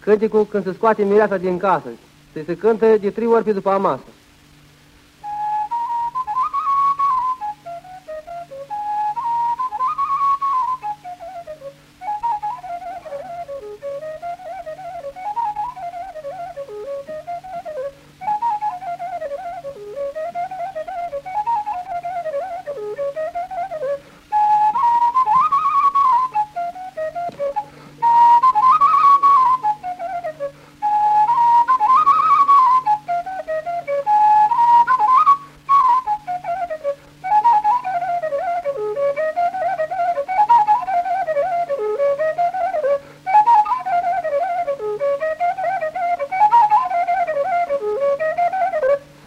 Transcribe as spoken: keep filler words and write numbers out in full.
Cânticul când se scoate mireasa din casă. Se se cântă de trei ori pe după amasă.